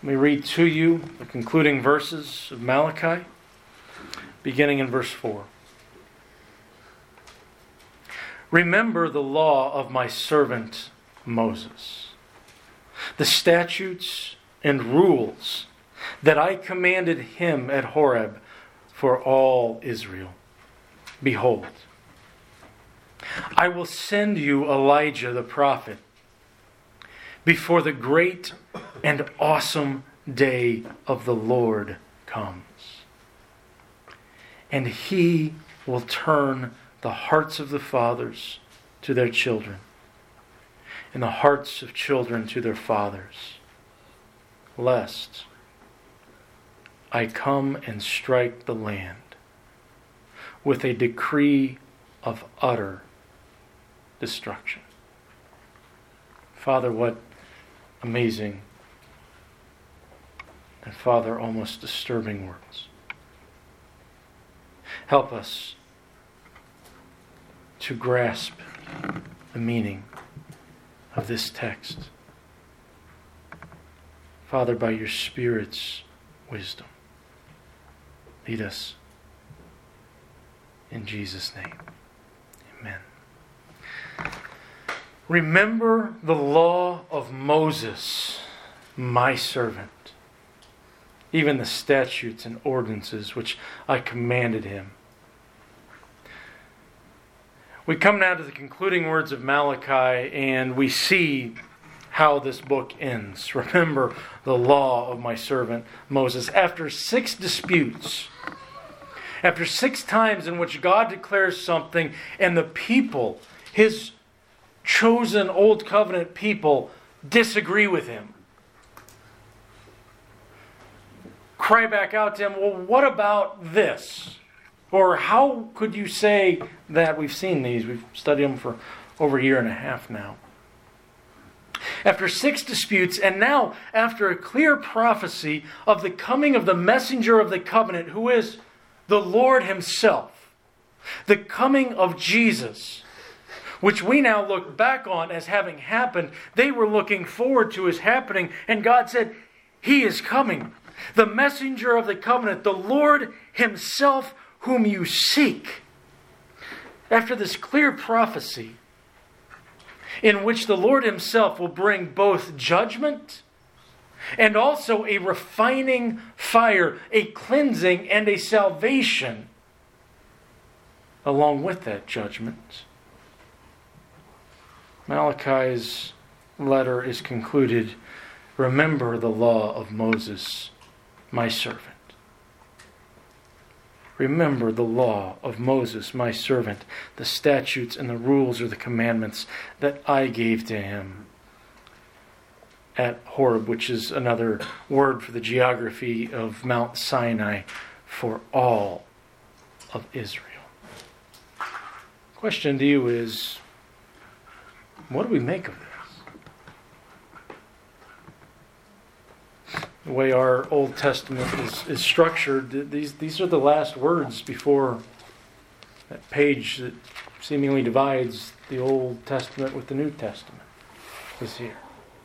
Let me read to you the concluding verses of Malachi, beginning in verse 4. Remember the law of my servant Moses, the statutes and rules that I commanded him at Horeb for all Israel. Behold, I will send you Elijah the prophet before the great and awesome day of the Lord comes. And he will turn the hearts of the fathers to their children, and the hearts of children to their fathers, lest I come and strike the land with a decree of utter destruction. Father, what amazing and, Father, almost disturbing words. Help us to grasp the meaning of this text. Father, by your Spirit's wisdom, lead us in Jesus' name. Amen. Remember the law of Moses, my servant, even the statutes and ordinances which I commanded him. We come now to the concluding words of Malachi, and we see how this book ends. Remember the law of my servant Moses. After 6 disputes, after 6 times in which God declares something and the people, his chosen old covenant people, disagree with him, cry back out to him, well, what about this? Or how could you say that? We've seen these. We've studied them for over a year and a half now. After 6 disputes, and now after a clear prophecy of the coming of the messenger of the covenant, who is the Lord himself, the coming of Jesus, which we now look back on as having happened. They were looking forward to his happening, and God said, he is coming. The messenger of the covenant, the Lord himself whom you seek. After this clear prophecy, in which the Lord himself will bring both judgment and also a refining fire, a cleansing and a salvation along with that judgment. Malachi's letter is concluded, remember the law of Moses, my servant. Remember the law of Moses, my servant, the statutes and the rules or the commandments that I gave to him at Horeb, which is another word for the geography of Mount Sinai for all of Israel. Question to you is, what do we make of this? The way our Old Testament is structured, these are the last words before that page that seemingly divides the Old Testament with the New Testament is here.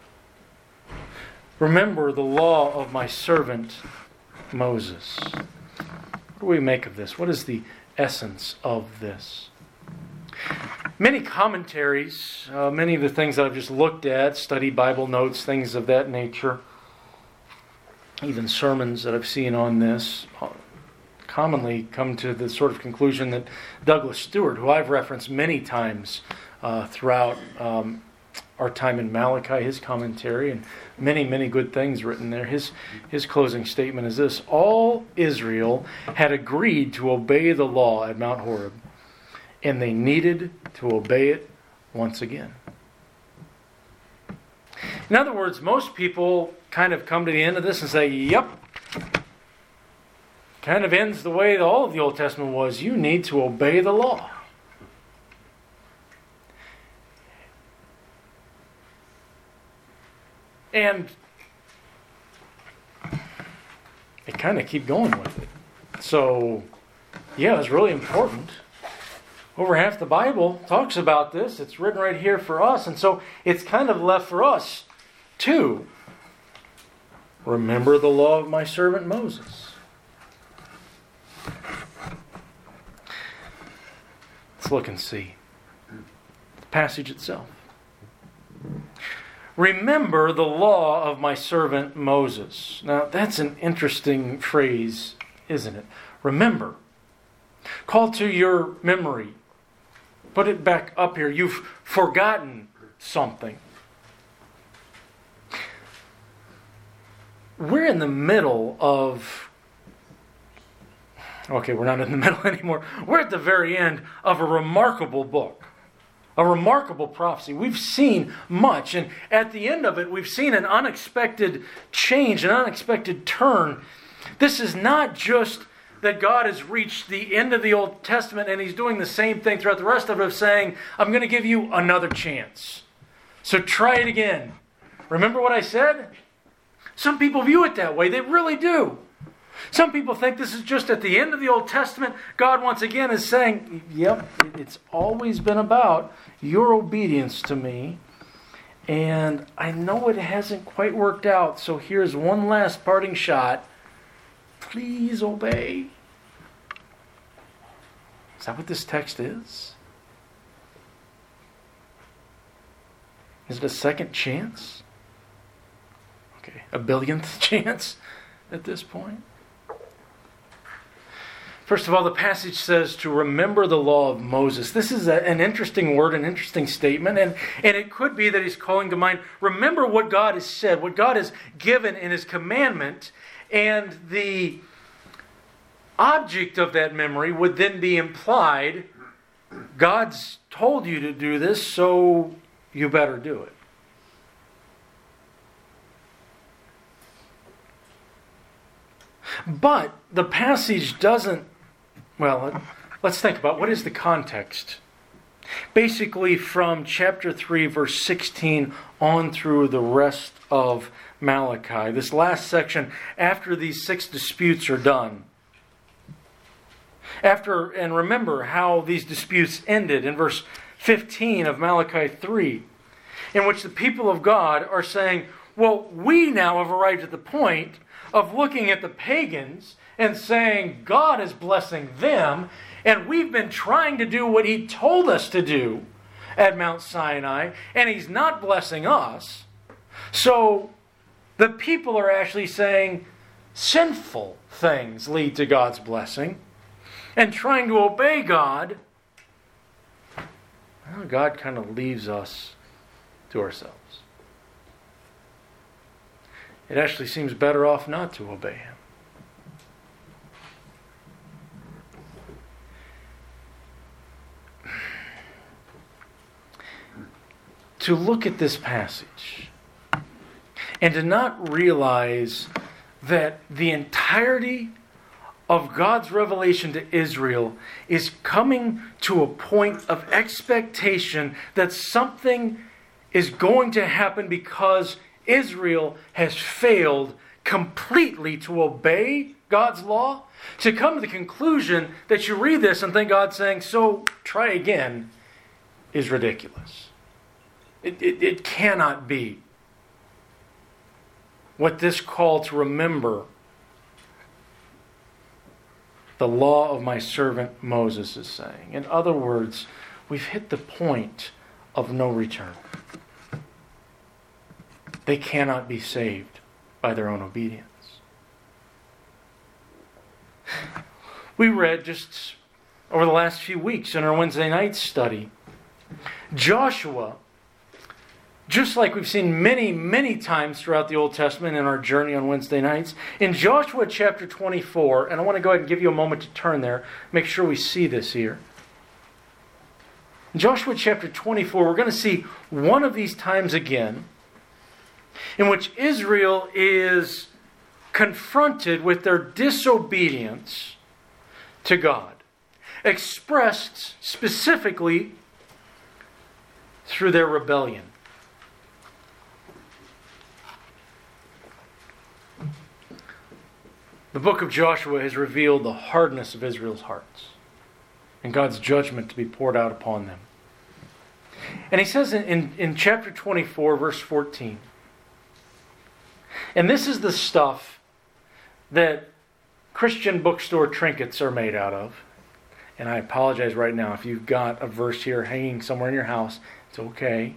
Remember the law of my servant Moses. What do we make of this? What is the essence of this? Many commentaries, many of the things that I've just looked at, studied Bible notes, things of that nature, even sermons that I've seen on this, commonly come to the sort of conclusion that Douglas Stewart, who I've referenced many times throughout our time in Malachi, his commentary, and many, many good things written there. His closing statement is this: all Israel had agreed to obey the law at Mount Horeb, and they needed to obey it once again. In other words, most people kind of come to the end of this and say, yep, kind of ends the way all of the Old Testament was. You need to obey the law. And they kind of keep going with it. So, yeah, it's really important. Over half the Bible talks about this. It's written right here for us. And so it's kind of left for us to remember the law of my servant Moses. Let's look and see the passage itself. Remember the law of my servant Moses. Now, that's an interesting phrase, isn't it? Remember. Call to your memory. Put it back up here. You've forgotten something. We're in the middle of... Okay, we're not in the middle anymore. We're at the very end of a remarkable book. A remarkable prophecy. We've seen much, and at the end of it, we've seen an unexpected change, an unexpected turn. This is not just that God has reached the end of the Old Testament and He's doing the same thing throughout the rest of it, saying, I'm going to give you another chance. So try it again. Remember what I said? Some people view it that way. They really do. Some people think this is just at the end of the Old Testament. God once again is saying, yep, it's always been about your obedience to me. And I know it hasn't quite worked out, so here's one last parting shot. Please obey. Is that what this text is? Is it a second chance? Okay, a billionth chance at this point? First of all, the passage says to remember the law of Moses. This is an interesting word, an interesting statement, and it could be that he's calling to mind, remember what God has said, what God has given in His commandment, and the object of that memory would then be implied, God's told you to do this, so you better do it. But the passage doesn't, well, let's think about what is the context. Basically from chapter 3, verse 16 on through the rest of Malachi. This last section, after these 6 disputes are done. And remember how these disputes ended in verse 15 of Malachi 3, in which the people of God are saying, well, we now have arrived at the point of looking at the pagans and saying God is blessing them, and we've been trying to do what He told us to do at Mount Sinai, and He's not blessing us. So the people are actually saying sinful things lead to God's blessing, and trying to obey God, well, God kind of leaves us to ourselves. It actually seems better off not to obey Him. To look at this passage and to not realize that the entirety of God's revelation to Israel is coming to a point of expectation that something is going to happen because Israel has failed completely to obey God's law, to come to the conclusion that you read this and think God's saying, so try again, is ridiculous. It cannot be what this call to remember the law of my servant Moses is saying. In other words, we've hit the point of no return. They cannot be saved by their own obedience. We read just over the last few weeks in our Wednesday night study, Joshua, just like we've seen many, many times throughout the Old Testament in our journey on Wednesday nights, in Joshua chapter 24, and I want to go ahead and give you a moment to turn there, make sure we see this here. In Joshua chapter 24, we're going to see one of these times again in which Israel is confronted with their disobedience to God, expressed specifically through their rebellion. The book of Joshua has revealed the hardness of Israel's hearts and God's judgment to be poured out upon them. And he says in chapter 24, verse 14, And this is the stuff that Christian bookstore trinkets are made out of. And I apologize right now if you've got a verse here hanging somewhere in your house. It's okay.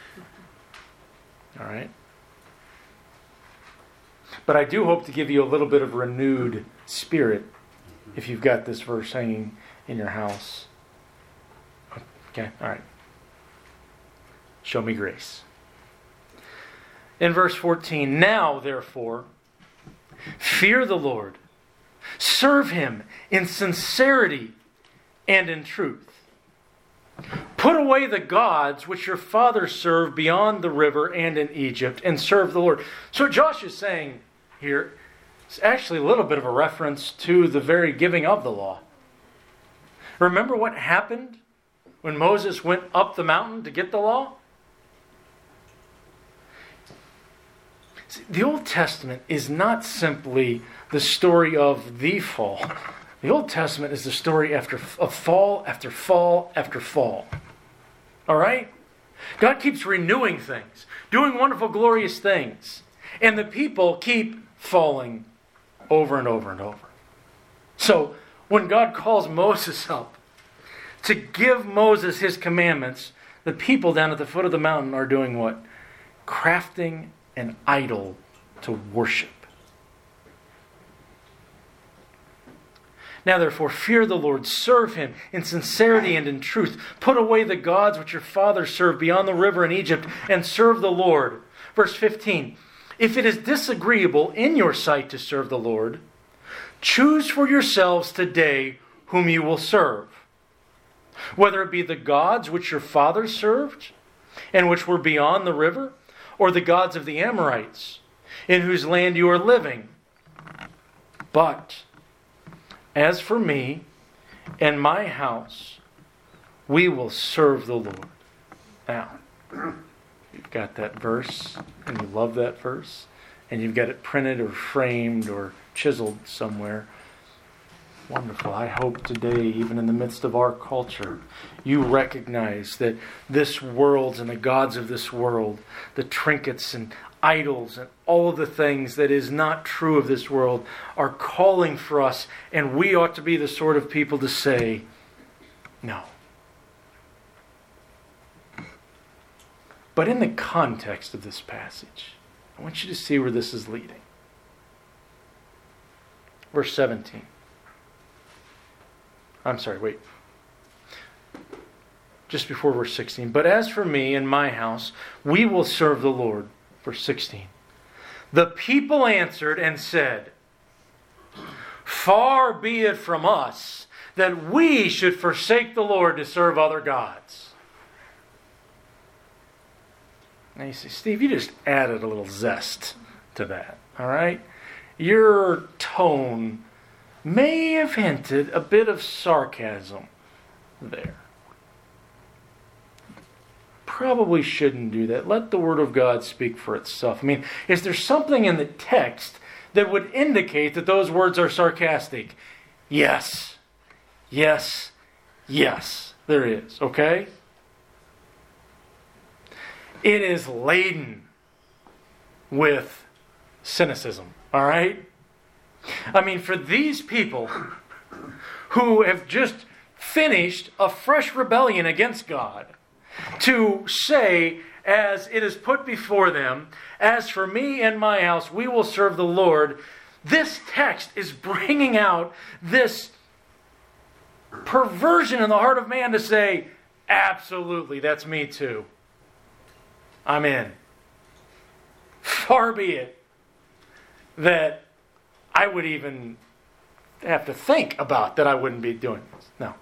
All right? But I do hope to give you a little bit of renewed spirit if you've got this verse hanging in your house. Okay? All right. Show me grace. In verse 14, now, therefore, fear the Lord. Serve Him in sincerity and in truth. Put away the gods which your fathers served beyond the river and in Egypt, and serve the Lord. So what Josh is saying here is actually a little bit of a reference to the very giving of the law. Remember what happened when Moses went up the mountain to get the law? See, the Old Testament is not simply the story of the fall. The Old Testament is the story of fall after fall after fall. All right? God keeps renewing things, doing wonderful, glorious things. And the people keep falling over and over and over. So, when God calls Moses up to give Moses his commandments, the people down at the foot of the mountain are doing what? Crafting an idol to worship. Now therefore, fear the Lord, serve Him in sincerity and in truth. Put away the gods which your fathers served beyond the river in Egypt, and serve the Lord. Verse 15, if it is disagreeable in your sight to serve the Lord, choose for yourselves today whom you will serve. Whether it be the gods which your fathers served, and which were beyond the river, or the gods of the Amorites, in whose land you are living. But as for me and my house, we will serve the Lord. Now, you've got that verse, and you love that verse, and you've got it printed or framed or chiseled somewhere. Wonderful. I hope today, even in the midst of our culture, you recognize that this world and the gods of this world, the trinkets and idols and all of the things that is not true of this world are calling for us, and we ought to be the sort of people to say, no. But in the context of this passage, I want you to see where this is leading. Verse 17. I'm sorry, wait. Just before verse 16. But as for me and my house, we will serve the Lord. Verse 16. The people answered and said, far be it from us that we should forsake the Lord to serve other gods. Now you say, Steve, you just added a little zest to that. All right? Your tone may have hinted a bit of sarcasm there. Probably shouldn't do that. Let the Word of God speak for itself. I mean, is there something in the text that would indicate that those words are sarcastic? Yes. Yes. Yes. There is. Okay? It is laden with cynicism. All right? I mean, for these people who have just finished a fresh rebellion against God, to say, as it is put before them, as for me and my house, we will serve the Lord, this text is bringing out this perversion in the heart of man to say, absolutely, that's me too. I'm in. Far be it that I would even have to think about that I wouldn't be doing this. No.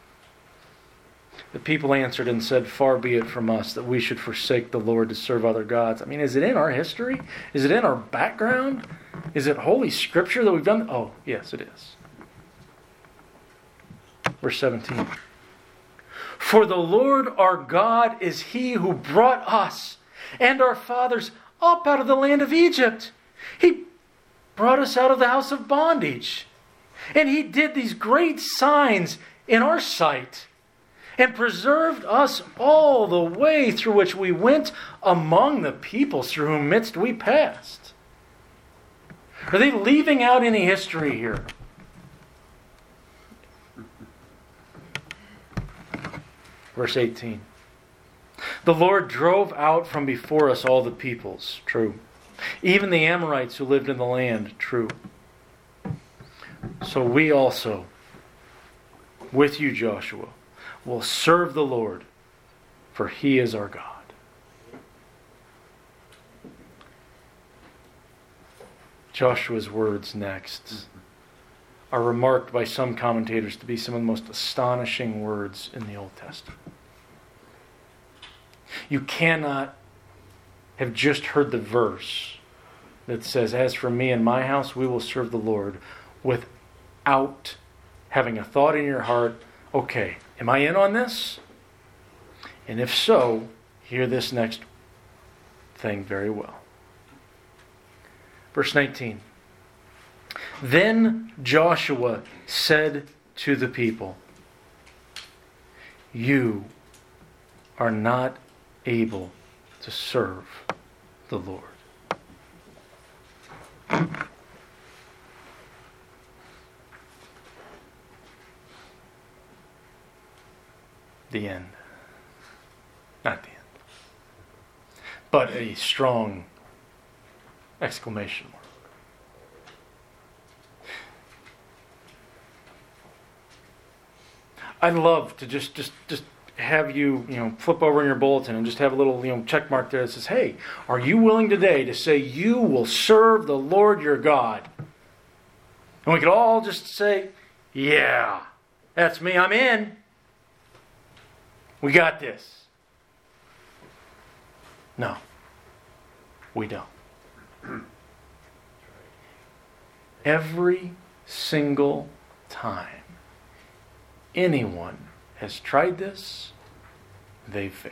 The people answered and said, far be it from us that we should forsake the Lord to serve other gods. I mean, is it in our history? Is it in our background? Is it Holy Scripture that we've done? Oh, yes, it is. Verse 17. For the Lord our God is He who brought us and our fathers up out of the land of Egypt. He brought us out of the house of bondage. And He did these great signs in our sight, and preserved us all the way through which we went among the peoples through whose midst we passed. Are they leaving out any history here? Verse 18. The Lord drove out from before us all the peoples. True. Even the Amorites who lived in the land. True. So we also, with you, Joshua, will serve the Lord, for He is our God. Joshua's words next are remarked by some commentators to be some of the most astonishing words in the Old Testament. You cannot have just heard the verse that says, "As for me and my house, we will serve the Lord," without having a thought in your heart, okay, am I in on this? And if so, hear this next thing very well. Verse 19. Then Joshua said to the people, "You are not able to serve the Lord." The end. Not the end. But a strong exclamation mark. I'd love to just have you, flip over in your bulletin and just have a little, check mark there that says, "Hey, are you willing today to say you will serve the Lord your God?" And we could all just say, "Yeah, that's me, I'm in. We got this." No, we don't. Every single time anyone has tried this, they've failed.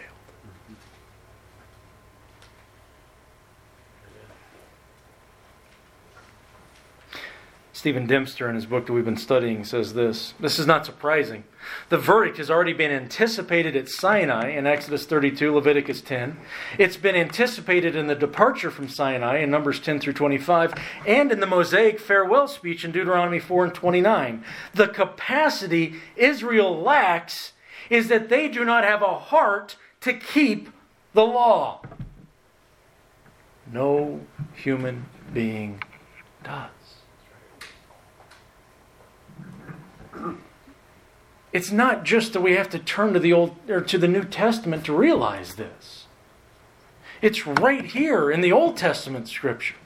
Stephen Dempster, in his book that we've been studying, says this. This is not surprising. The verdict has already been anticipated at Sinai in Exodus 32, Leviticus 10. It's been anticipated in the departure from Sinai in Numbers 10 through 25, and in the Mosaic farewell speech in Deuteronomy 4 and 29. The capacity Israel lacks is that they do not have a heart to keep the law. No human being does. It's not just that we have to turn to the Old or to the New Testament to realize this. It's right here in the Old Testament scriptures.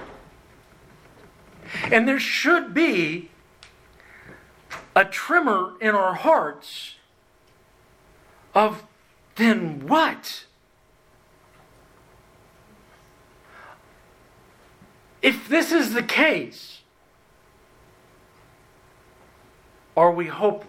And there should be a tremor in our hearts of, then what? If this is the case, are we hopeless?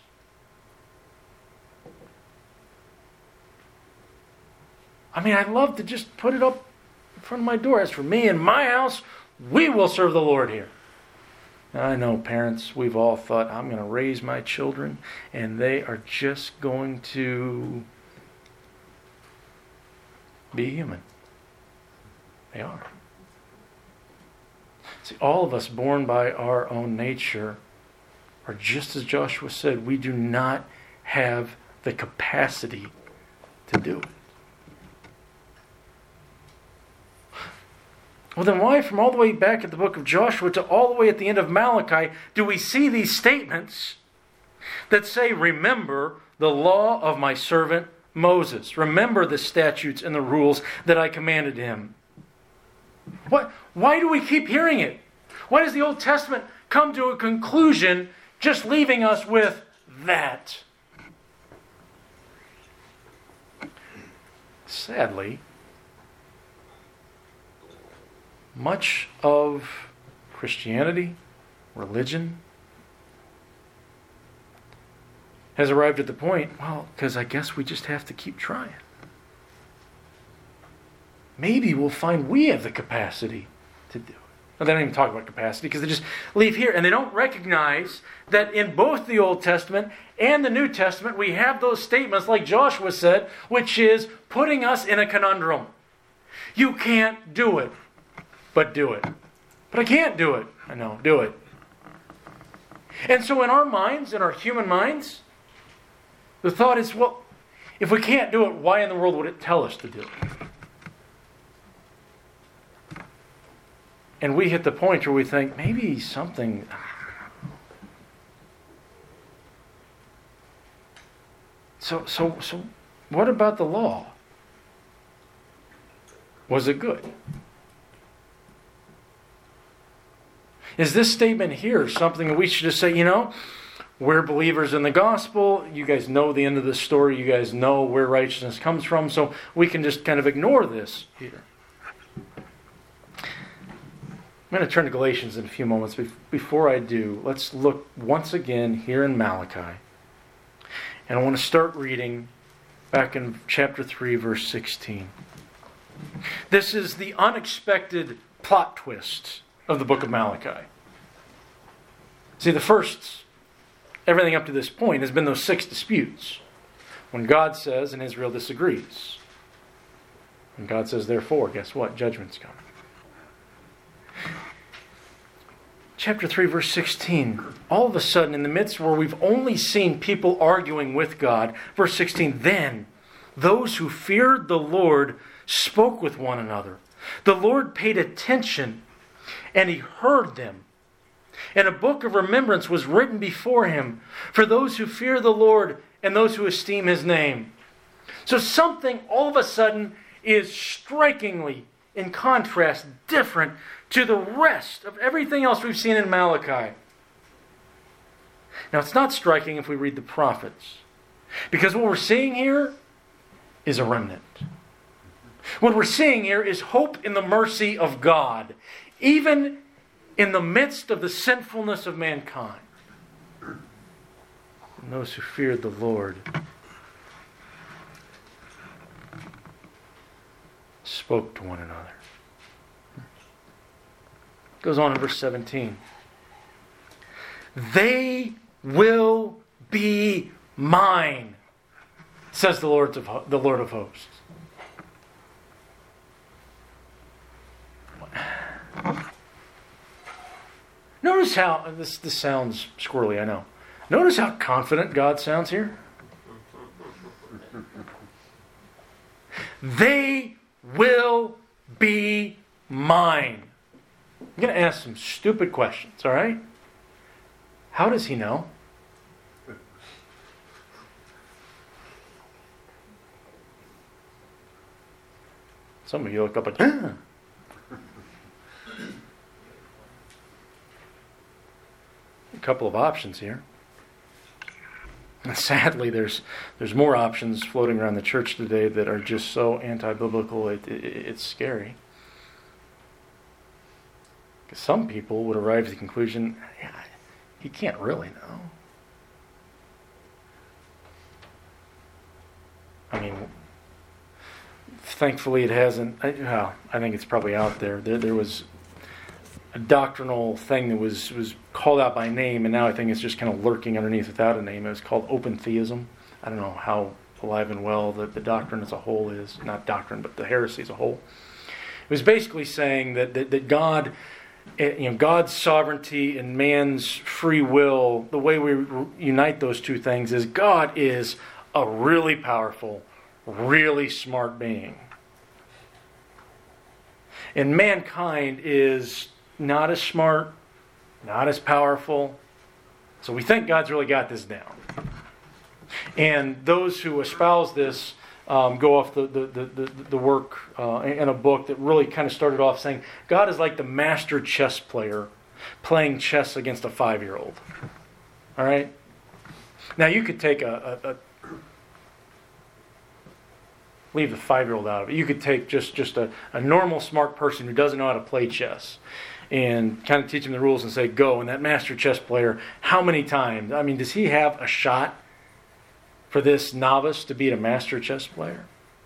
I mean, I'd love to just put it up in front of my door. As for me and my house, we will serve the Lord here. Now, I know, parents, we've all thought, I'm going to raise my children, and they are just going to be human. They are. See, all of us born by our own nature are just as Joshua said, we do not have the capacity to do it. Well, then why, from all the way back at the book of Joshua to all the way at the end of Malachi, do we see these statements that say, "Remember the law of my servant Moses. Remember the statutes and the rules that I commanded him"? Why do we keep hearing it? Why does the Old Testament come to a conclusion just leaving us with that? Sadly, much of Christianity, religion, has arrived at the point, well, because I guess we just have to keep trying. Maybe we'll find we have the capacity to do it. Now, they don't even talk about capacity because they just leave here and they don't recognize that in both the Old Testament and the New Testament we have those statements like Joshua said, which is putting us in a conundrum. You can't do it, but do it. But I can't do it. I know, do it. And so in our minds, in our human minds, the thought is, well, if we can't do it, why in the world would it tell us to do it? And we hit the point where we think, maybe something... So what about the law? Was it good? Is this statement here something that we should just say, we're believers in the gospel. You guys know the end of the story. You guys know where righteousness comes from. So we can just kind of ignore this here. I'm going to turn to Galatians in a few moments. Before I do, let's look once again here in Malachi. And I want to start reading back in chapter 3, verse 16. This is the unexpected plot twist of the book of Malachi. See, everything up to this point has been those 6 disputes. When God says and Israel disagrees. And God says, therefore, guess what? Judgment's coming. Chapter 3, verse 16. All of a sudden, in the midst where we've only seen people arguing with God, verse 16, then those who feared the Lord spoke with one another. The Lord paid attention, and He heard them. And a book of remembrance was written before Him for those who fear the Lord and those who esteem His name. So something all of a sudden is strikingly, in contrast, different to the rest of everything else we've seen in Malachi. Now, it's not striking if we read the prophets, because what we're seeing here is a remnant. What we're seeing here is hope in the mercy of God, even in the midst of the sinfulness of mankind. And those who feared the Lord spoke to one another. Goes on in verse 17. They will be mine, says the Lord of hosts. Notice how, this sounds squirrely, I know. Notice how confident God sounds here. They will be mine. I'm going to ask some stupid questions, all right? How does He know? Some of you look up like, A couple of options here. And sadly, there's more options floating around the church today that are just so anti-biblical, it's scary. Because some people would arrive at the conclusion, He can't really know. I mean, thankfully it hasn't. I think it's probably out there. There was a doctrinal thing that was called out by name, and now I think it's just kind of lurking underneath without a name. It was called open theism. I don't know how alive and well the doctrine as a whole is. Not doctrine, but the heresy as a whole. It was basically saying that God, God's sovereignty and man's free will, the way we unite those two things is God is a really powerful, really smart being. And mankind is not as smart, not as powerful. So we think God's really got this down. And those who espouse this go off the work in a book that really kind of started off saying God is like the master chess player playing chess against a 5-year-old. All right? Now you could take leave the 5-year-old out of it. You could take just a normal smart person who doesn't know how to play chess and kind of teach him the rules and say, go. And that master chess player, how many times? I mean, does he have a shot for this novice to beat a master chess player?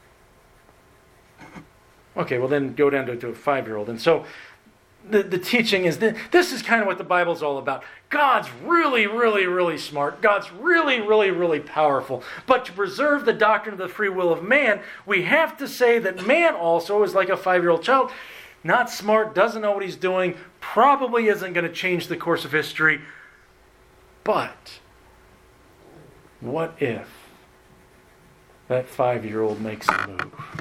Okay, well then go down to a 5-year-old. And so the teaching is that this is kind of what the Bible's all about. God's really, really, really smart. God's really, really, really powerful. But to preserve the doctrine of the free will of man, we have to say that man also is like a 5-year-old child. not smart, doesn't know what he's doing, probably isn't going to change the course of history. But what if that 5-year-old makes a move?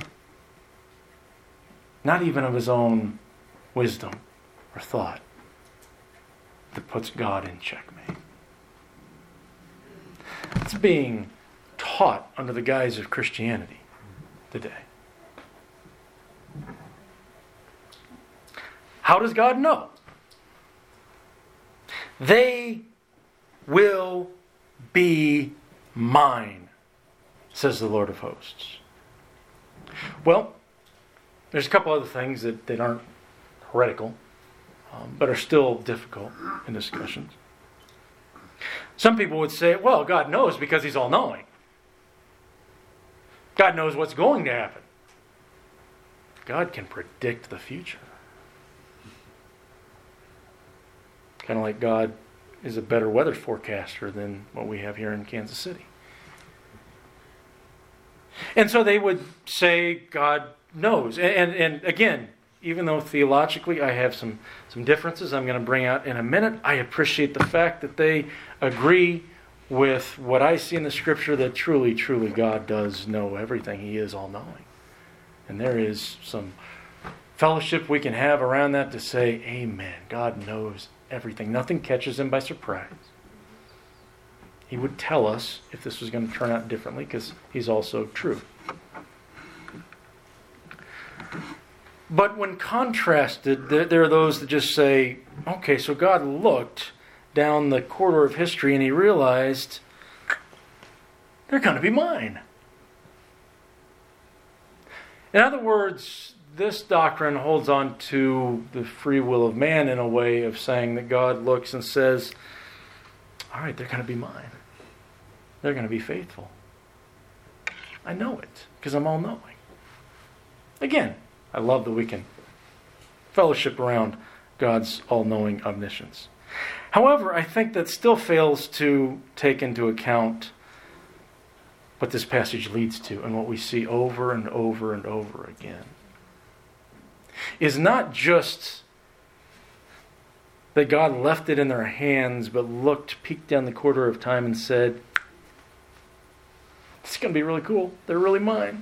Not even of his own wisdom or thought, that puts God in checkmate. It's being taught under the guise of Christianity today. How does God know? They will be mine, says the Lord of hosts. Well, there's a couple other things that aren't heretical, but are still difficult in discussions. Some people would say, well, God knows because He's all-knowing. God knows what's going to happen. God can predict the future. Kind of like God is a better weather forecaster than what we have here in Kansas City. And so they would say God knows. And again, even though theologically I have some differences I'm going to bring out in a minute, I appreciate the fact that they agree with what I see in the Scripture, that truly, truly God does know everything. He is all-knowing. And there is some fellowship we can have around that to say, amen, God knows everything. Nothing catches Him by surprise. He would tell us if this was going to turn out differently because He's also true. But when contrasted, there are those that just say, okay, so God looked down the corridor of history and He realized they're going to be mine. In other words, this doctrine holds on to the free will of man in a way of saying that God looks and says, all right, they're going to be mine. They're going to be faithful. I know it because I'm all-knowing. Again, I love that we can fellowship around God's all-knowing omniscience. However, I think that still fails to take into account what this passage leads to and what we see over and over and over again. Is not just that God left it in their hands, but peeked down the corridor of time and said, it's going to be really cool. They're really mine.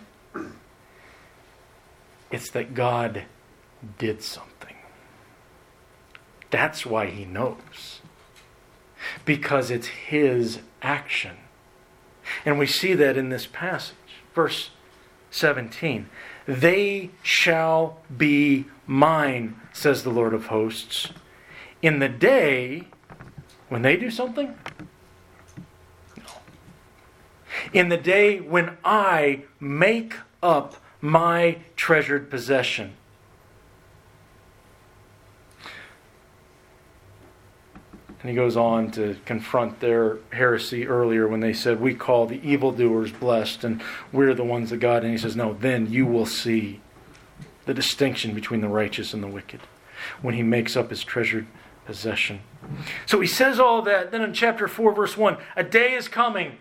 It's that God did something. That's why He knows. Because it's His action. And we see that in this passage. Verse 17. They shall be mine, says the Lord of hosts, in the day when they do something? No. In the day when I make up my treasured possession. And he goes on to confront their heresy earlier when they said, we call the evildoers blessed and we're the ones that God. And he says, no, then you will see the distinction between the righteous and the wicked when He makes up His treasured possession. So he says all of that. Then in chapter 4, verse 1, a day is coming.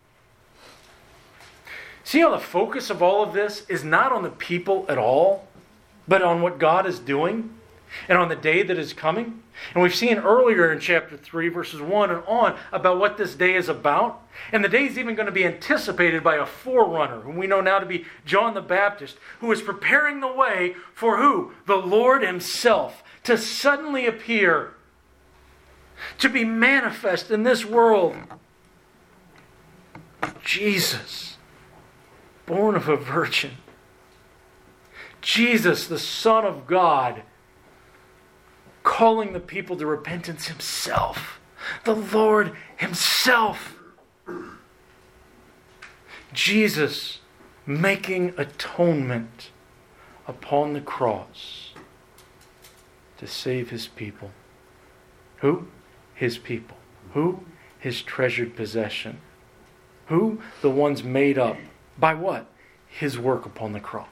See how the focus of all of this is not on the people at all, but on what God is doing and on the day that is coming. And we've seen earlier in chapter 3, verses 1 and on, about what this day is about. And the day is even going to be anticipated by a forerunner, whom we know now to be John the Baptist, who is preparing the way for who? The Lord Himself to suddenly appear, to be manifest in this world. Jesus, born of a virgin. Jesus, the Son of God, calling the people to repentance Himself. The Lord Himself. Jesus making atonement upon the cross to save His people. Who? His people. Who? His treasured possession. Who? The ones made up by what? His work upon the cross.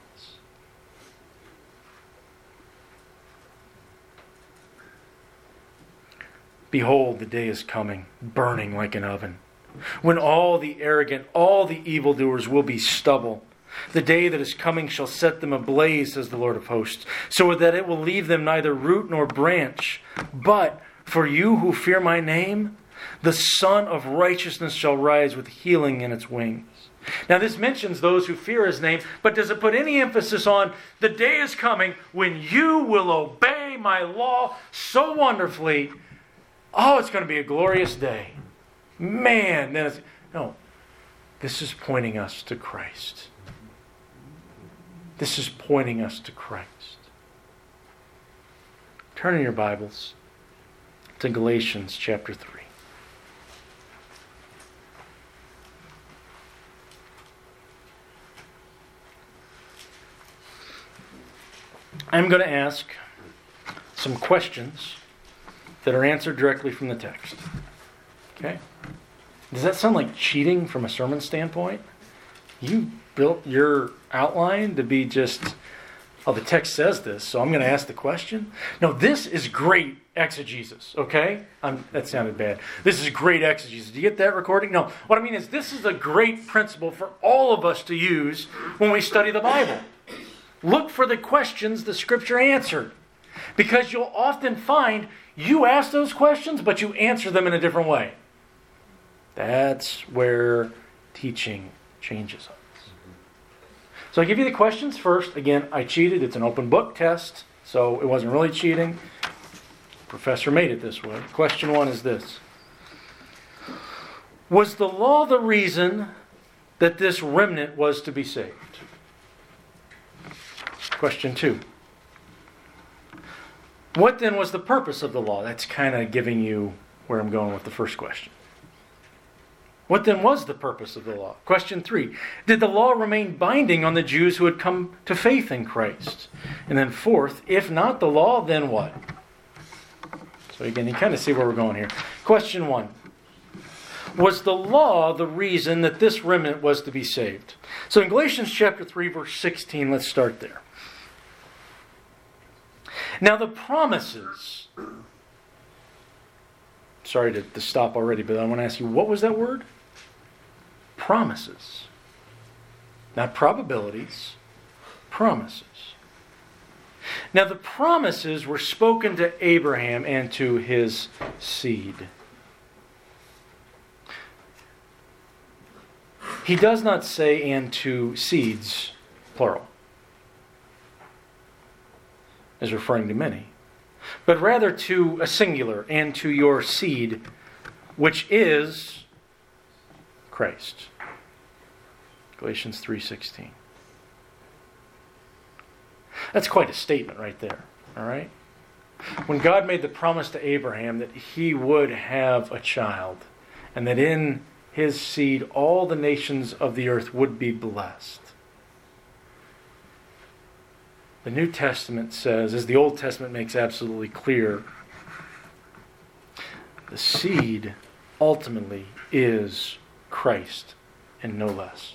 Behold, the day is coming, burning like an oven, when all the arrogant, all the evildoers will be stubble. The day that is coming shall set them ablaze, says the Lord of hosts, so that it will leave them neither root nor branch. But for you who fear my name, the Son of Righteousness shall rise with healing in its wings. Now this mentions those who fear his name, but does it put any emphasis on the day is coming when you will obey my law so wonderfully? Oh, it's going to be a glorious day. Man, no. This is pointing us to Christ. This is pointing us to Christ. Turn in your Bibles to Galatians chapter 3. I'm going to ask some questions that are answered directly from the text. Okay? Does that sound like cheating from a sermon standpoint? You built your outline to be just, oh, the text says this, so I'm going to ask the question? No, this is great exegesis, okay? That sounded bad. This is great exegesis. Do you get that recording? No. What I mean is this is a great principle for all of us to use when we study the Bible. Look for the questions the Scripture answered. Because you'll often find you ask those questions, but you answer them in a different way. That's where teaching changes us. So I give you the questions first. Again, I cheated. It's an open book test, so it wasn't really cheating. The professor made it this way. Question 1 is this. Was the law the reason that this remnant was to be saved? Question 2. What then was the purpose of the law? That's kind of giving you where I'm going with the first question. What then was the purpose of the law? Question 3. Did the law remain binding on the Jews who had come to faith in Christ? And then 4th, if not the law, then what? So again, you kind of see where we're going here. Question 1. Was the law the reason that this remnant was to be saved? So in Galatians chapter 3, verse 16, let's start there. Now the promises, sorry to stop already, but I want to ask you, what was that word? Promises. Not probabilities, promises. Now the promises were spoken to Abraham and to his seed. He does not say and to seeds, plural, as referring to many, but rather to a singular, and to your seed, which is Christ. Galatians 3:16. That's quite a statement right there, all right? When God made the promise to Abraham that he would have a child, and that in his seed all the nations of the earth would be blessed. The New Testament says, as the Old Testament makes absolutely clear, the seed ultimately is Christ and no less.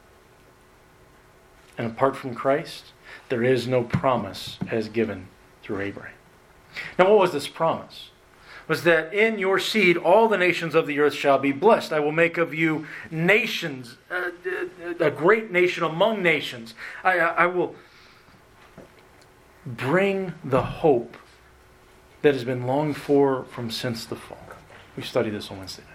And apart from Christ, there is no promise as given through Abraham. Now what was this promise? It was that in your seed all the nations of the earth shall be blessed. I will make of you nations, a great nation among nations. I will bring the hope that has been longed for from since the fall. We studied this on Wednesday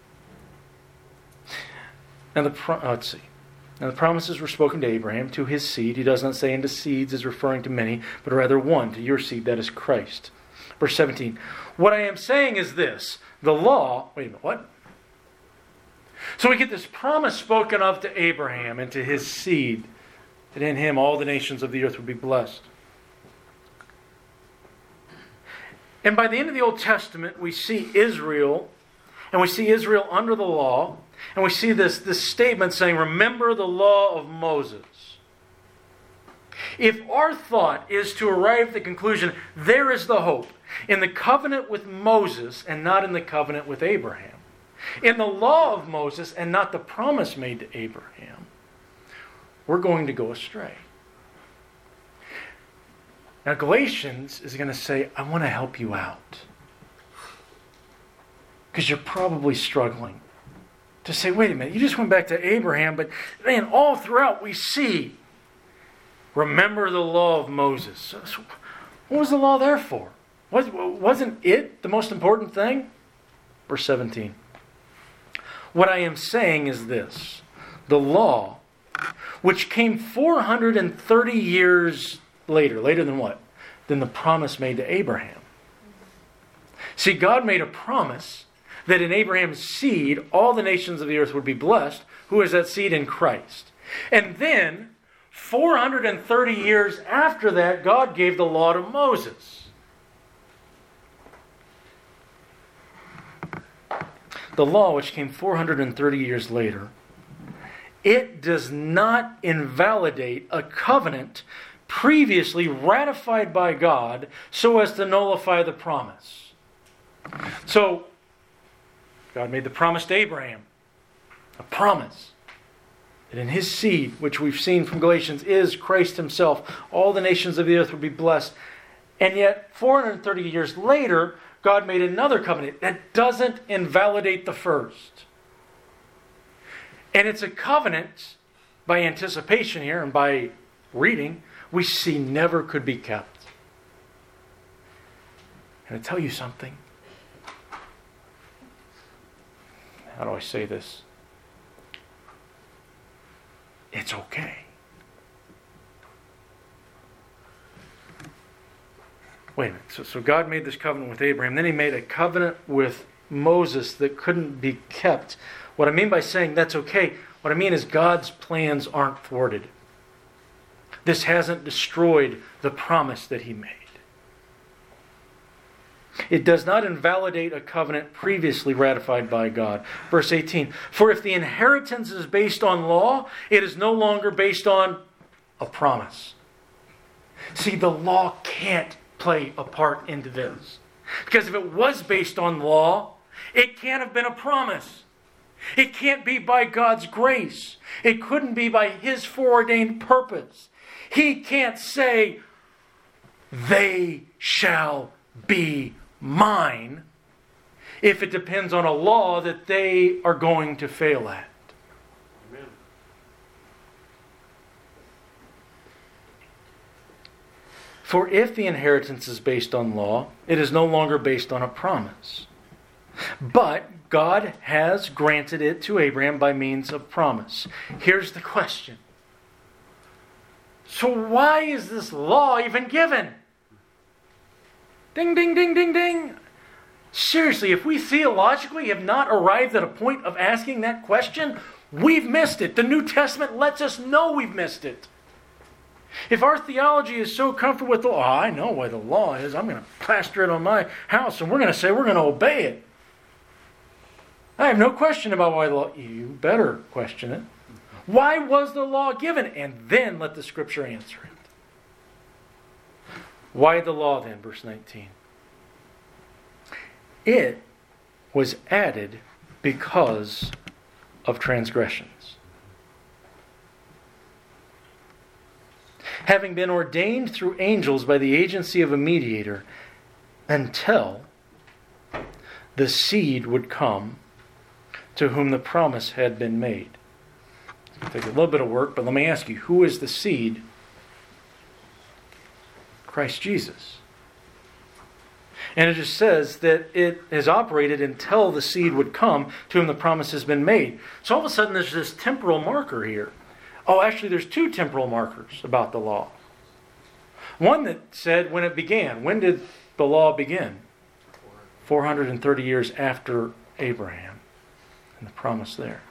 nights. Now let's see. Now the promises were spoken to Abraham, to his seed. He does not say into seeds as referring to many, but rather one, to your seed, that is Christ. Verse 17. What I am saying is this. The law, wait a minute, what? So we get this promise spoken of to Abraham and to his seed, that in him all the nations of the earth would be blessed. And by the end of the Old Testament, we see Israel, and we see Israel under the law, and we see this statement saying, remember the law of Moses. If our thought is to arrive at the conclusion, there is the hope in the covenant with Moses and not in the covenant with Abraham, in the law of Moses and not the promise made to Abraham, we're going to go astray. Now Galatians is going to say, I want to help you out. Because you're probably struggling. to say, wait a minute, you just went back to Abraham, but man, all throughout we see, remember the law of Moses. So what was the law there for? Wasn't it the most important thing? Verse 17. What I am saying is this. The law, which came 430 years later than what? Than the promise made to Abraham. See, God made a promise that in Abraham's seed, all the nations of the earth would be blessed. Who is that seed? In Christ. And then, 430 years after that, God gave the law to Moses. The law, which came 430 years later, it does not invalidate a covenant previously ratified by God so as to nullify the promise. So, God made the promise to Abraham. A promise that in his seed, which we've seen from Galatians, is Christ himself. All the nations of the earth will be blessed. And yet, 430 years later, God made another covenant that doesn't invalidate the first. And it's a covenant, by anticipation here and by reading, we see never could be kept. Can I tell you something? How do I say this? It's okay. Wait a minute. So God made this covenant with Abraham. Then he made a covenant with Moses that couldn't be kept. What I mean by saying that's okay, what I mean is God's plans aren't thwarted. This hasn't destroyed the promise that he made. It does not invalidate a covenant previously ratified by God. Verse 18, for if the inheritance is based on law, it is no longer based on a promise. See, the law can't play a part into this. Because if it was based on law, it can't have been a promise. It can't be by God's grace. It couldn't be by his foreordained purpose. He can't say, they shall be mine, if it depends on a law that they are going to fail at. Amen. For if the inheritance is based on law, it is no longer based on a promise. But God has granted it to Abraham by means of promise. Here's the question. So why is this law even given? Ding, ding, ding, ding, ding. Seriously, if we theologically have not arrived at a point of asking that question, we've missed it. The New Testament lets us know we've missed it. If our theology is so comfortable with the law, I know why the law is. I'm going to plaster it on my house and we're going to say we're going to obey it. I have no question about why the law. You better question it. Why was the law given? And then let the Scripture answer it. Why the law then? Verse 19. It was added because of transgressions. Having been ordained through angels by the agency of a mediator, until the seed would come to whom the promise had been made. Take a little bit of work, but let me ask you, who is the seed? Christ Jesus. And it just says that it has operated until the seed would come to whom the promise has been made. So all of a sudden there's this temporal marker here. Oh, actually there's two temporal markers about the law. One that said when it began. When did the law begin? 430 years after Abraham. And the promise there.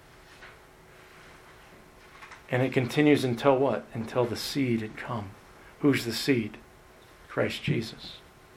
And it continues until what? Until the seed had come. Who's the seed? Christ Jesus.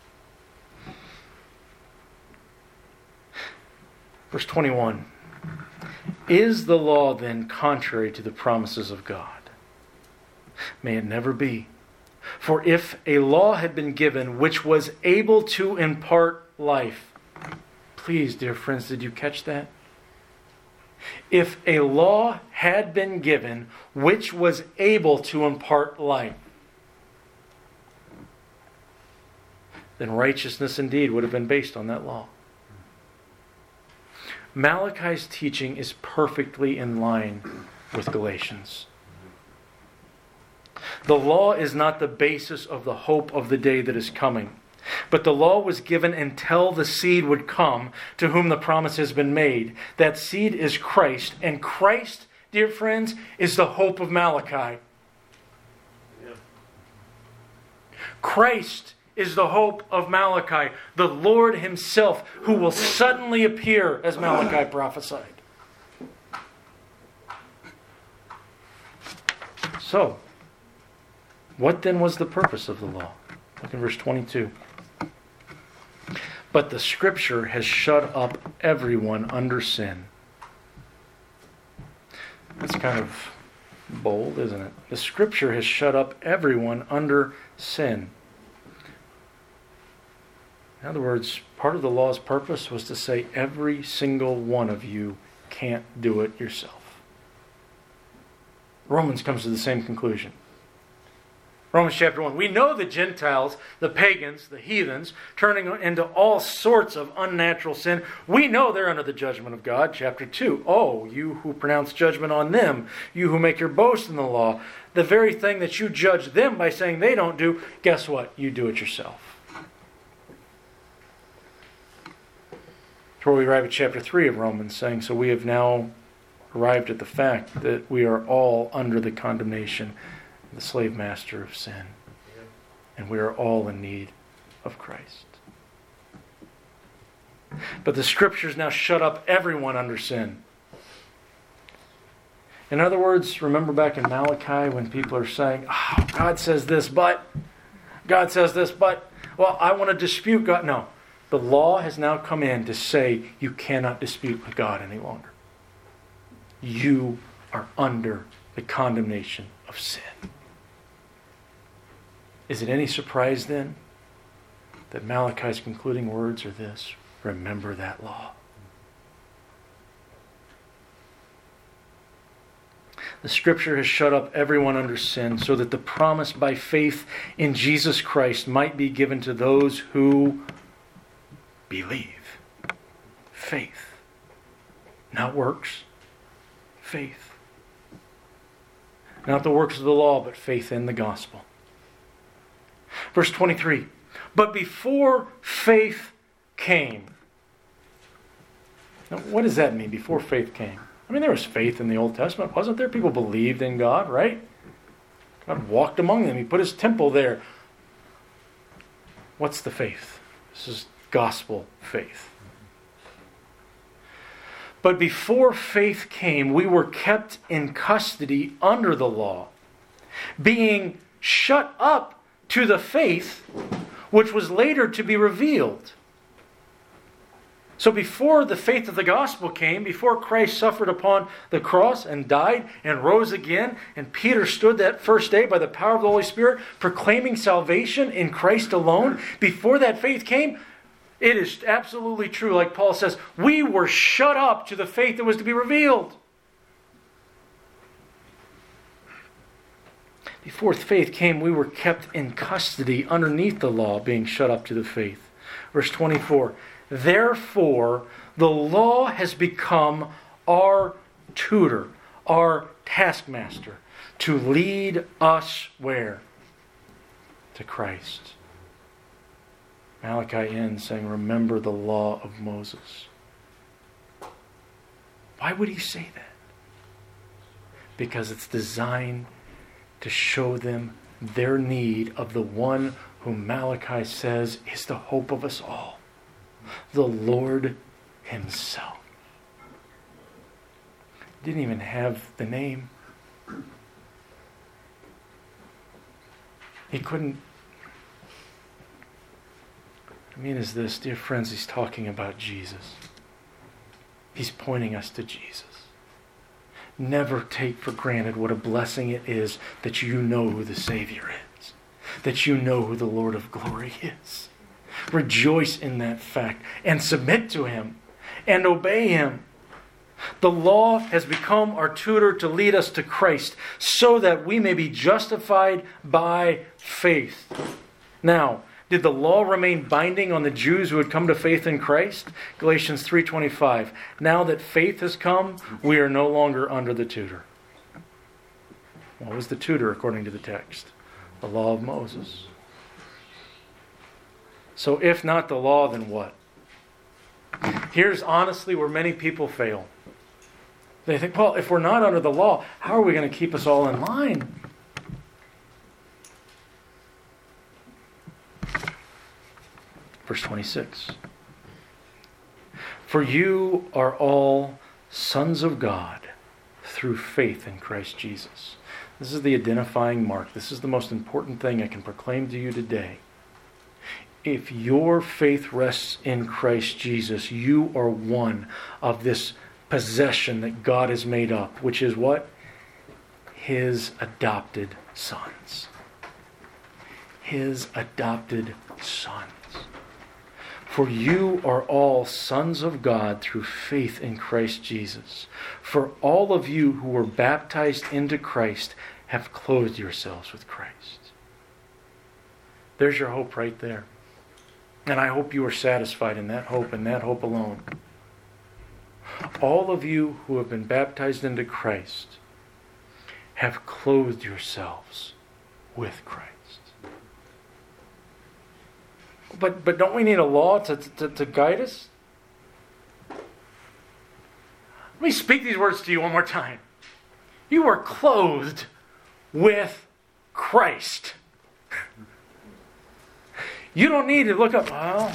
Verse 21. Is the law then contrary to the promises of God? May it never be. For if a law had been given which was able to impart life. Please, dear friends, did you catch that? If a law had been given which was able to impart life, then righteousness indeed would have been based on that law. Malachi's teaching is perfectly in line with Galatians. The law is not the basis of the hope of the day that is coming, but the law was given until the seed would come to whom the promise has been made. That seed is Christ, and Christ, dear friends, is the hope of Malachi. Christ is the hope of Malachi, the Lord Himself, who will suddenly appear as Malachi prophesied. So, what then was the purpose of the law? Look in verse 22. But the Scripture has shut up everyone under sin. That's kind of bold, isn't it? The Scripture has shut up everyone under sin. In other words, part of the law's purpose was to say every single one of you can't do it yourself. Romans comes to the same conclusion. Romans chapter 1. We know the Gentiles, the pagans, the heathens, turning into all sorts of unnatural sin. We know they're under the judgment of God. Chapter 2. Oh, you who pronounce judgment on them, you who make your boast in the law, the very thing that you judge them by saying they don't do, guess what? You do it yourself. That's where we arrive at chapter 3 of Romans, saying, so we have now arrived at the fact that we are all under the condemnation, the slave master of sin. And we are all in need of Christ. But the Scriptures now shut up everyone under sin. In other words, remember back in Malachi when people are saying, oh, God says this, but, well, I want to dispute God. No. The law has now come in to say you cannot dispute with God any longer. You are under the condemnation of sin. Is it any surprise then that Malachi's concluding words are this? Remember that law. The Scripture has shut up everyone under sin so that the promise by faith in Jesus Christ might be given to those who believe. Faith. Not works. Faith. Not the works of the law, but faith in the gospel. Verse 23. But before faith came. Now, what does that mean, before faith came? I mean, there was faith in the Old Testament, wasn't there? People believed in God, right? God walked among them. He put His temple there. What's the faith? This is gospel faith. But before faith came, we were kept in custody under the law, being shut up to the faith which was later to be revealed. So before the faith of the gospel came, before Christ suffered upon the cross and died and rose again, and Peter stood that first day by the power of the Holy Spirit proclaiming salvation in Christ alone, before that faith came, it is absolutely true, like Paul says, we were shut up to the faith that was to be revealed. Before faith came, we were kept in custody underneath the law, being shut up to the faith. Verse 24, therefore, the law has become our tutor, our taskmaster, to lead us where? To Christ. Malachi ends saying, remember the law of Moses. Why would he say that? Because it's designed to show them their need of the one whom Malachi says is the hope of us all. The Lord Himself. Didn't even have the name. He couldn't. I mean, is this, dear friends, he's talking about Jesus. He's pointing us to Jesus. Never take for granted what a blessing it is that you know who the Savior is. That you know who the Lord of glory is. Rejoice in that fact and submit to Him and obey Him. The law has become our tutor to lead us to Christ so that we may be justified by faith. Now, Did the law remain binding on the Jews who had come to faith in Christ? Galatians 3:25. Now that faith has come, we are no longer under the tutor. What was the tutor according to the text? The law of Moses. So if not the law, then what? Here's honestly where many people fail. They think, well, if we're not under the law, how are we going to keep us all in line? Verse 26. For you are all sons of God through faith in Christ Jesus. This is the identifying mark. This is the most important thing I can proclaim to you today. If your faith rests in Christ Jesus, you are one of this possession that God has made up, which is what? His adopted sons. His adopted sons. For you are all sons of God through faith in Christ Jesus. For all of you who were baptized into Christ have clothed yourselves with Christ. There's your hope right there. And I hope you are satisfied in that hope and that hope alone. All of you who have been baptized into Christ have clothed yourselves with Christ. But don't we need a law to guide us? Let me speak these words to you one more time. You are clothed with Christ. You don't need to look up, well,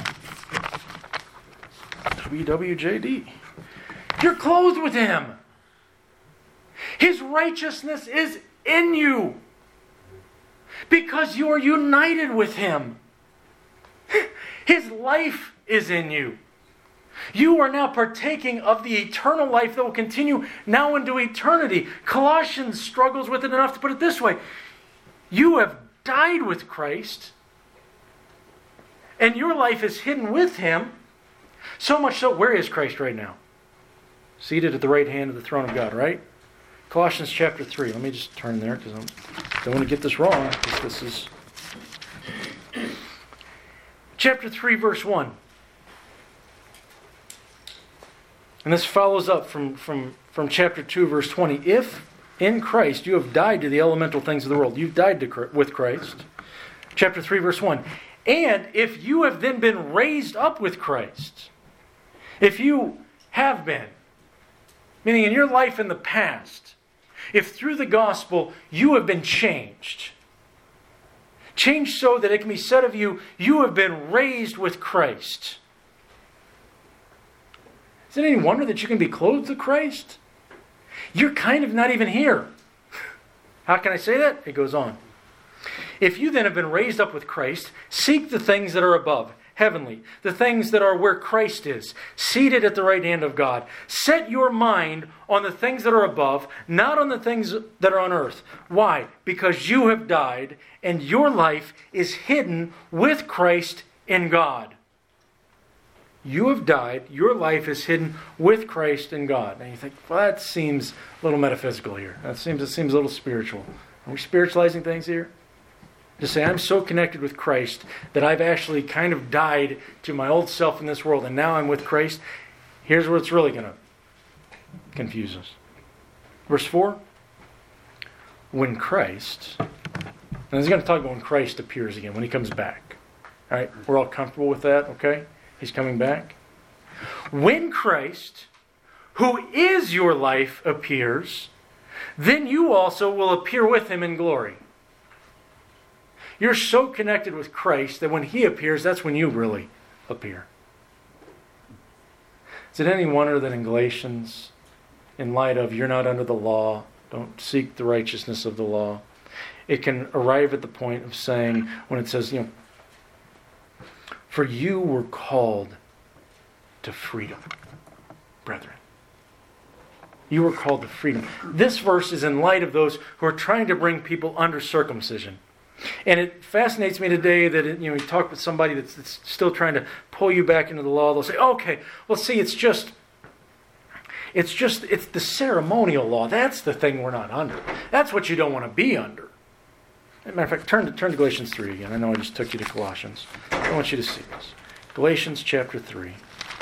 WWJD. You're clothed with Him. His righteousness is in you because you are united with Him. His life is in you. You are now partaking of the eternal life that will continue now into eternity. Colossians struggles with it enough to put it this way. You have died with Christ, and your life is hidden with Him. So much so, where is Christ right now? Seated at the right hand of the throne of God, right? Colossians chapter 3. Let me just turn there because I don't want to get this wrong. This is chapter 3, verse 1. And this follows up from chapter 2, verse 20. If in Christ you have died to the elemental things of the world, you've died with Christ. Chapter 3, verse 1. And if you have then been raised up with Christ, if you have been, meaning in your life in the past, if through the gospel you have been changed so that it can be said of you, you have been raised with Christ. Is it any wonder that you can be clothed with Christ? You're kind of not even here. How can I say that? It goes on. If you then have been raised up with Christ, seek the things that are above, heavenly, the things that are where Christ is, seated at the right hand of God. Set your mind on the things that are above, not on the things that are on earth. Why? Because you have died, and your life is hidden with Christ in God. You have died, your life is hidden with Christ in God. And you think, well, that seems a little metaphysical here. It seems a little spiritual. Are we spiritualizing things here? To say, I'm so connected with Christ that I've actually kind of died to my old self in this world, and now I'm with Christ. Here's where it's really going to confuse us. Verse 4. When Christ, and he's going to talk about when Christ appears again, when He comes back. All right, we're all comfortable with that, okay? He's coming back. When Christ, who is your life, appears, then you also will appear with Him in glory. You're so connected with Christ that when He appears, that's when you really appear. Is it any wonder that in Galatians, in light of you're not under the law, don't seek the righteousness of the law, it can arrive at the point of saying, when it says, for you were called to freedom, brethren. You were called to freedom. This verse is in light of those who are trying to bring people under circumcision. And it fascinates me today that you talk with somebody that's still trying to pull you back into the law. They'll say, okay, well, see, it's the ceremonial law. That's the thing we're not under. That's what you don't want to be under. As a matter of fact, turn to Galatians 3 again. I know I just took you to Colossians. I want you to see this. Galatians chapter 3.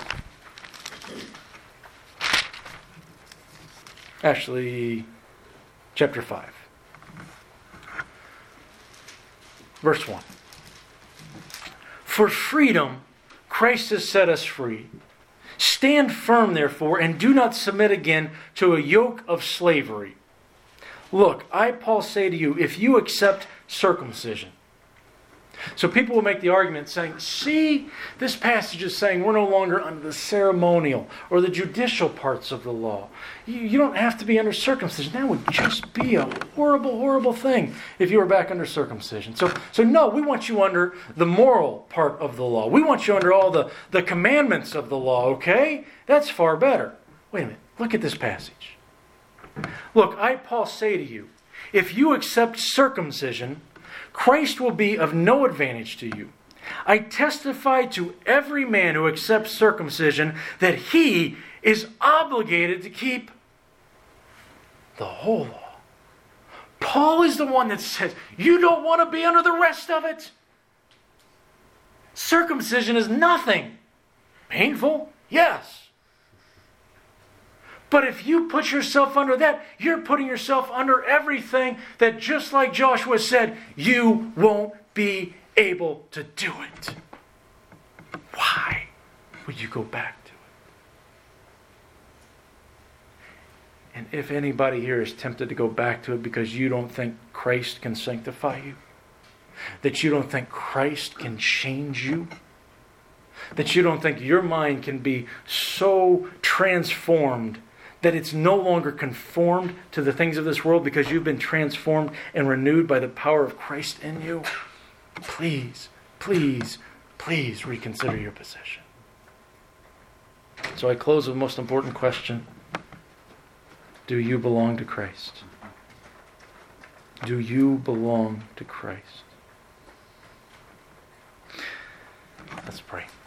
Actually, chapter 5. Verse 1. For freedom, Christ has set us free. Stand firm, therefore, and do not submit again to a yoke of slavery. Look, I, Paul, say to you, if you accept circumcision. So people will make the argument saying, see, this passage is saying we're no longer under the ceremonial or the judicial parts of the law. You don't have to be under circumcision. That would just be a horrible, horrible thing if you were back under circumcision. So no, we want you under the moral part of the law. We want you under all the commandments of the law, okay? That's far better. Wait a minute. Look at this passage. Look, I, Paul, say to you, if you accept circumcision, Christ will be of no advantage to you. I testify to every man who accepts circumcision that he is obligated to keep the whole law. Paul is the one that says, you don't want to be under the rest of it. Circumcision is nothing. Painful? Yes. But if you put yourself under that, you're putting yourself under everything that, just like Joshua said, you won't be able to do it. Why would you go back to it? And if anybody here is tempted to go back to it because you don't think Christ can sanctify you, that you don't think Christ can change you, that you don't think your mind can be so transformed that it's no longer conformed to the things of this world because you've been transformed and renewed by the power of Christ in you, please, please, please reconsider your position. So I close with the most important question. Do you belong to Christ? Do you belong to Christ? Let's pray.